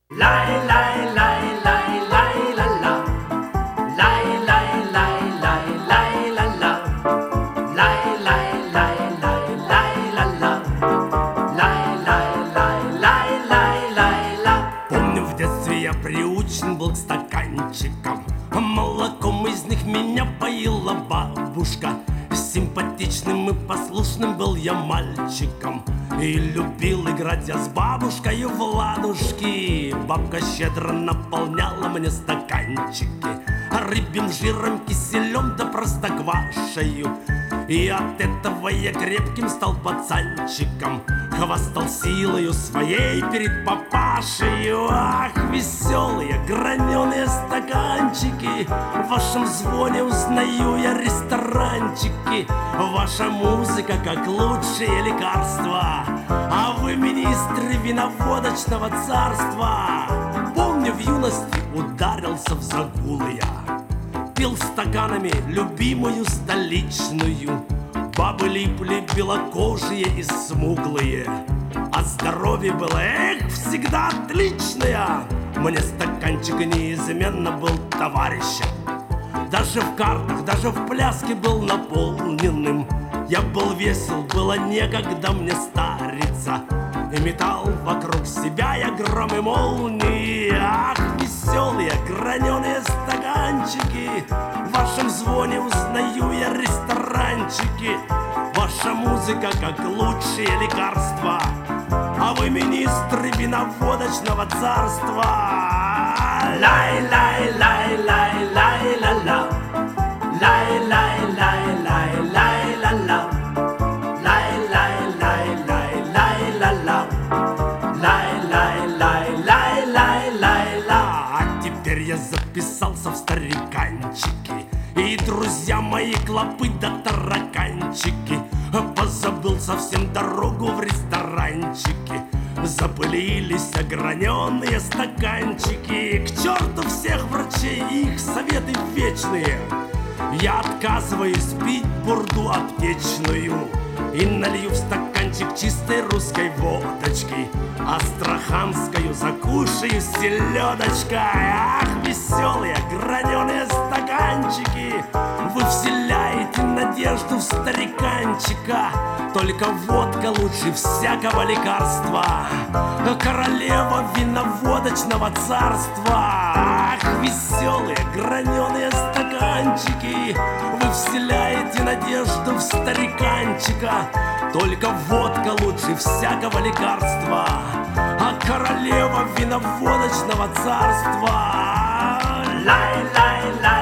Lay, lay, lay, lay, lay, la, la. Lay, lay, lay, lay, lay, la, la. Lay, lay, lay, lay, lay, la, la. Lay, lay, lay, lay, лай, лай, ла. Помню, в детстве я приучен был к стаканчикам. Молоком из них меня поила бабушка. Симпатичным и послушным был я мальчиком. И любил играть я с бабушкой в ладушки. Бабка щедро наполняла мне стаканчики рыбьим жиром, киселем да простоквашею. И от этого я крепким стал пацанчиком. Хвастал силою своей перед папашею. Ах, веселые граненые стаканчики, в вашем звоне узнаю я ресторанчики. Ваша музыка как лучшее лекарство, а вы министры виноводочного царства. Помню, в юности ударился в загулы я, пил стаканами любимую столичную. Бабы липли белокожие и смуглые, а здоровье было, эх, всегда отличное. Мне стаканчик неизменно был товарищем. Даже в картах, даже в пляске был наполненным. Я был весел, было некогда мне стариться, и метал вокруг себя я гром и молнии. Ах, веселые граненые стаканчики, в вашем звоне узнаю я ресторанчики. Ваша музыка как лучшее лекарство, а вы министры виноводочного царства. Лай, лай, лай, лай, лай, ла, ла. Лай, лай, лай, лай, лай, ла, ла. Лай, лай, лай, лай, лай, ла, ла. Лай, лай, лай, лай, лай, лай, ла. А теперь я записался в стариканчики, и друзья мои клопы да тараканчики. Позабыл совсем дорогу в ресторанчики. Запылились ограненные стаканчики. К черту всех врачей и их советы вечные. Я отказываюсь пить бурду аптечную и налью в стаканчик чистой русской водочки. Астраханскую закушаю селедочкой. Ах, веселые граненые стаканчики, вы вселяете надежду в стариканчика. Только водка лучше всякого лекарства, королева виноводочного царства. Ах, веселые граненые стаканчики, вы вселяете надежду в стариканчика. Только водка лучше всякого лекарства, а королева виноводочного царства. Лай, лай, лай.